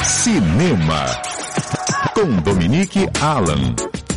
Cinema, com Dominique Allan.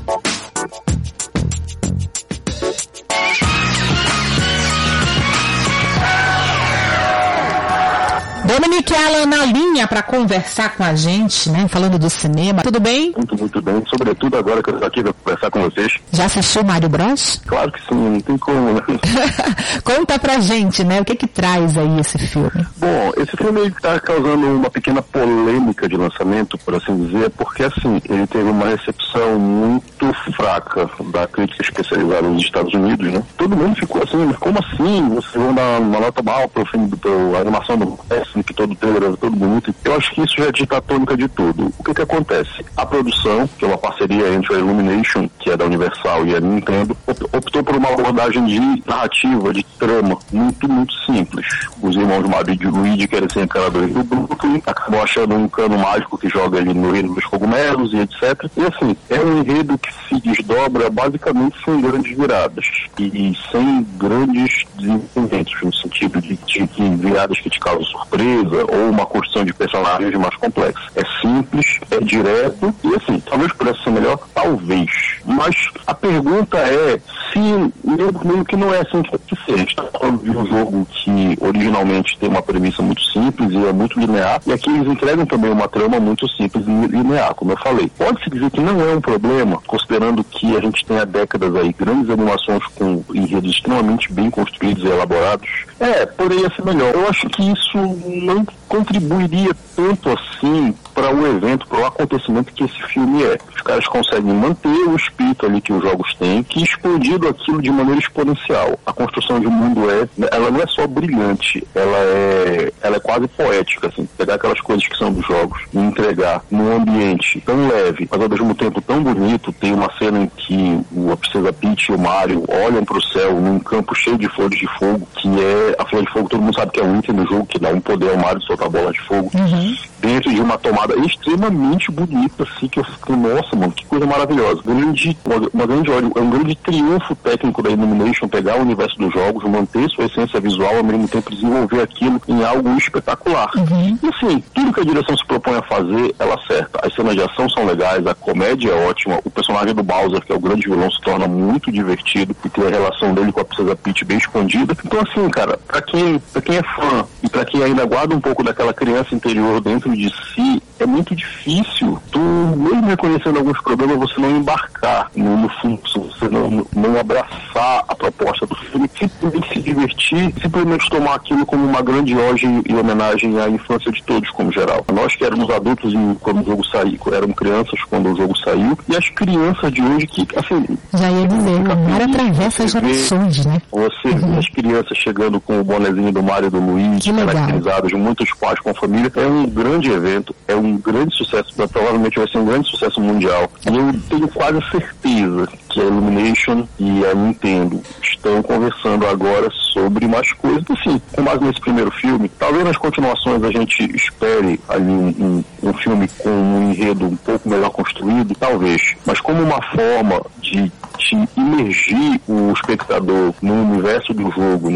Dominique Allan na linha para conversar com a gente, né? Falando do cinema. Tudo bem? Muito bem. Sobretudo agora que eu estou aqui para conversar com vocês. Já assistiu Mario Bros? Claro que sim, não tem como, né? Conta pra gente, né? O que traz aí esse filme? Bom, esse filme está causando uma pequena polêmica de lançamento, por assim dizer, porque assim, ele teve uma recepção muito fraca da crítica especializada nos Estados Unidos, né? Todo mundo ficou assim, mas como assim? Vocês vão dar uma nota mal pro filme, a animação do Messi, que todo trailer era todo bonito. Eu acho que isso já dita a tônica de tudo. O que acontece? A produção, que é uma parceria entre a Illumination, que é da Universal, e a Nintendo, optou por uma abordagem de narrativa, de trama, muito simples. Os irmãos Mario e Luigi querem ser encanadores do Brooklyn, acabam achando um cano mágico que joga ali no reino dos cogumelos e etc. E assim, é um enredo que se desdobra basicamente sem grandes viradas e sem grandes desenvolvimentos, no sentido de viradas que te causam surpresa ou uma construção de personagens mais complexa. É simples, é direto e assim, talvez pudesse ser melhor, talvez. Mas a pergunta é se meio que não é assim que seja. A gente está falando de um jogo que originalmente tem uma premissa muito simples e é muito linear, e aqui eles entregam também uma trama muito simples e linear, como eu falei. Pode-se dizer que não é um problema, considerando que a gente tem há décadas aí grandes animações com enredos extremamente bem construídos e elaborados. Poderia ser melhor. Eu acho que isso não contribuiria tanto assim para o evento, para o acontecimento que esse filme é. Os caras conseguem manter o espírito ali que os jogos têm, que expandido aquilo de maneira exponencial. A construção de um mundo ela não é só brilhante, ela é quase poética, assim. Pegar aquelas coisas que são dos jogos e entregar num ambiente tão leve, mas ao mesmo tempo tão bonito. Tem uma cena em que a Princesa Peach e o Mario olham para o céu num campo cheio de flores de fogo, que é a flor de fogo, todo mundo sabe que é o item do jogo, que dá um poder ao Mario de soltar bola de fogo. Dentro de uma tomada extremamente bonita, assim, que eu fico, nossa, mano, que coisa maravilhosa. É um grande triunfo técnico da Illumination pegar o universo dos jogos, manter sua essência visual, ao mesmo tempo desenvolver aquilo em algo espetacular. E assim, tudo que a direção se propõe a fazer, ela acerta. As cenas de ação são legais, a comédia é ótima, o personagem do Bowser, que é o grande vilão, se torna muito divertido e tem a relação dele com a Princesa Peach bem escondida. Então assim, cara, pra quem é fã e pra quem ainda guarda um pouco daquela criança interior dentro de si, é muito difícil tu, mesmo reconhecendo alguns problemas, você não embarcar no fluxo, você não abraçar a proposta do filme, simplesmente se divertir, simplesmente tomar aquilo como uma grande homenagem e homenagem à infância de todos, como geral. Nós que éramos adultos quando o jogo saiu, éramos crianças quando o jogo saiu, e as crianças de hoje que, assim... Já ia dizer, o Mario atravessa gerações, né? Você vê as crianças chegando com o bonezinho do Mario e do Luigi, caracterizados, muitos pais com a família. É um grande evento, é um grande sucesso, provavelmente vai ser um grande sucesso mundial. E eu tenho quase certeza que a Illumination e a Nintendo estão conversando agora sobre mais coisas. Assim, com base nesse primeiro filme, talvez nas continuações a gente espere ali um filme com um enredo um pouco melhor construído, talvez. Mas como uma forma de imergir o espectador no universo do jogo,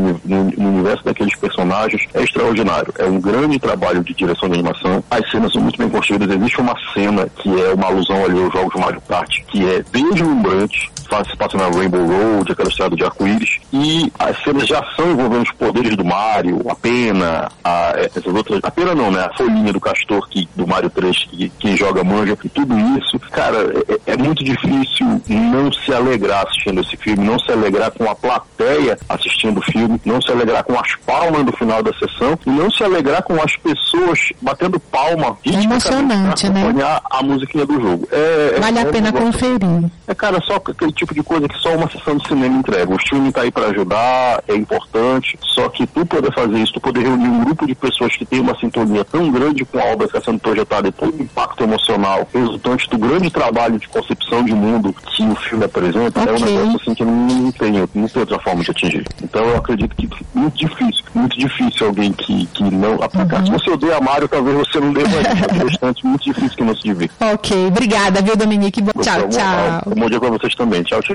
no universo daqueles personagens, é extraordinário. É um grande trabalho de direção de animação. As cenas são muito bem construídas. Existe uma cena que é uma alusão ali aos jogos Mario Kart, que é deslumbrante, se passa na Rainbow Road, aquela estrada de arco-íris, e as cenas de ação envolvendo os poderes do Mario, a pena, essas outras... A pena não, né? A folhinha do castor do Mario 3, que quem joga manja, e tudo isso, cara, é muito difícil não se alegrar assistindo esse filme, não se alegrar com a plateia assistindo o filme, não se alegrar com as palmas no final da sessão, e não se alegrar com as pessoas batendo palma emocionante, pra acompanhar a musiquinha do jogo. Vale a pena conferir. Cara, só aquele tipo de coisa que só uma sessão de cinema entrega. O filme tá aí para ajudar, é importante, só que tu poder fazer isso, tu poder reunir um grupo de pessoas que tem uma sintonia tão grande com a obra que está sendo projetada e todo o impacto emocional resultante do grande trabalho de concepção de mundo que o filme apresenta, é um negócio assim que não tem outra forma de atingir. Então eu acredito que é muito difícil alguém que não... Se você odeia Mario, talvez você não deva ir, bastante, muito difícil que não se divirta. Ok, obrigada, viu, Dominique? Tchau. Bom dia pra vocês também. Tchau.